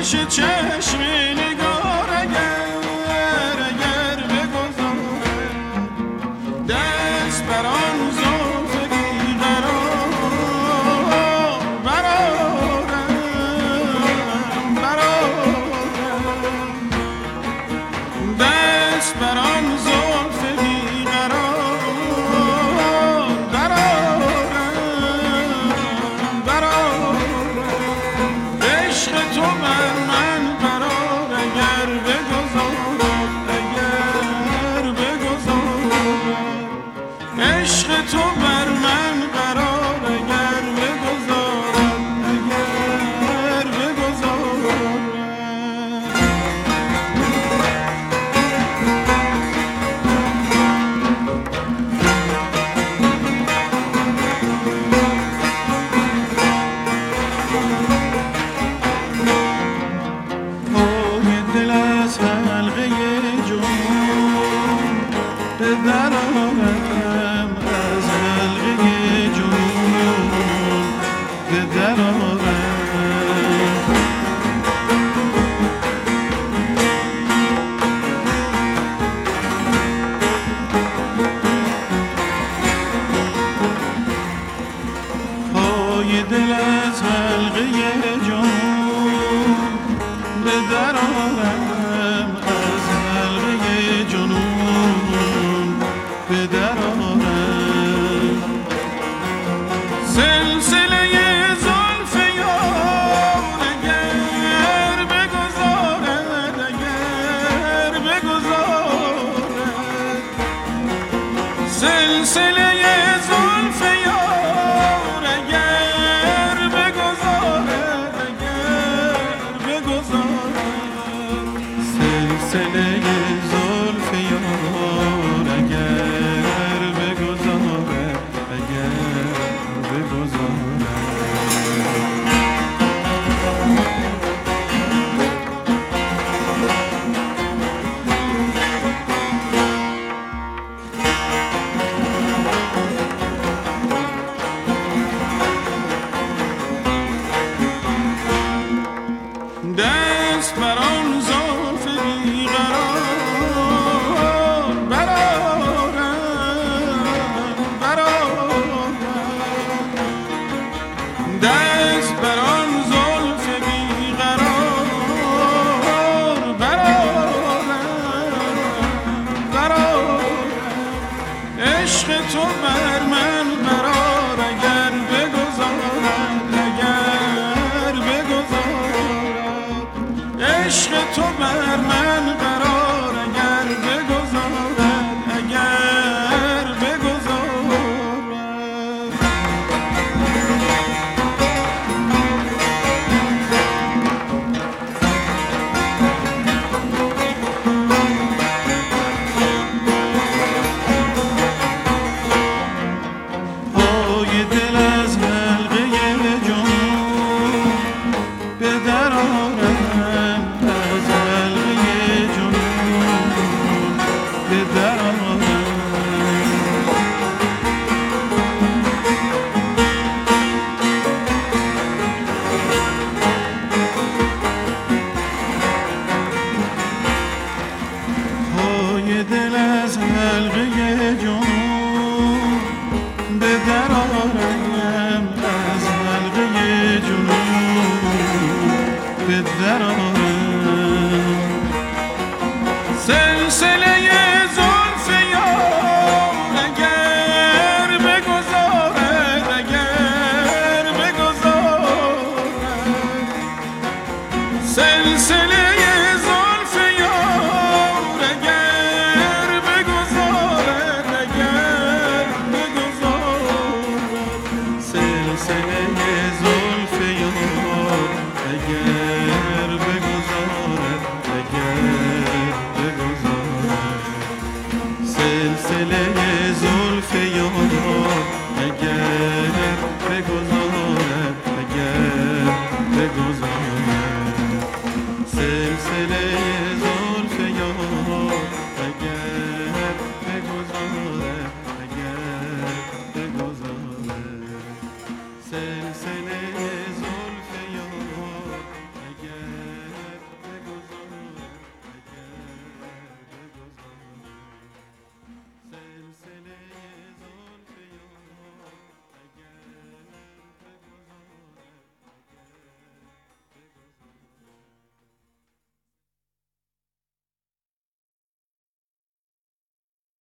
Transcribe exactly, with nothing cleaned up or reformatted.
پیش چشم نگار اگر اگر بگذارد دست بر آن زلف بیقرار برآرم برآرم دست بر آن زلف بیقرار برآرم برآرم عشق تو بر من قرار اگر بگذارد اگر بگذارد عشق تو بر من قرار اگر بگذارد اگر بگذارد پای دل از حلقه جنون به در آرم از حلقه جنون به در آرم پای دل از حلقه جنون به در آرم از حلقه جنون به در آرم سلسله زلف یار اگر بگذارد اگر بگذارد سلسله زلف یار اگر بگذارد اگر بگذارد سلسله زلف یار اگر بگذارد اگر بگذارد دست بر آن زلف بیقرار برآرم برآرم دست بر آن زلف بیقرار برآرم برآرم عشق تو بر من قرار اگر بگذارد اگر بگذارد عشق تو بر من قرار اگر بگذارد اگر بگذارد پای دل از حلقه جنون به در آرم از حلقه جنون به در آرم پای دل از حلقه جنون به در آرم از حلقه جنون به در آرم سلسله زلف یار اگر بگذارد اگر بگذارد سلسله زلف یار اگر بگذارد اگر بگذارد سلسله زلف یار اگر بگذارد اگر بگذارد سلسله زلف یار اگر بگذارد اگر بگذارد سلسله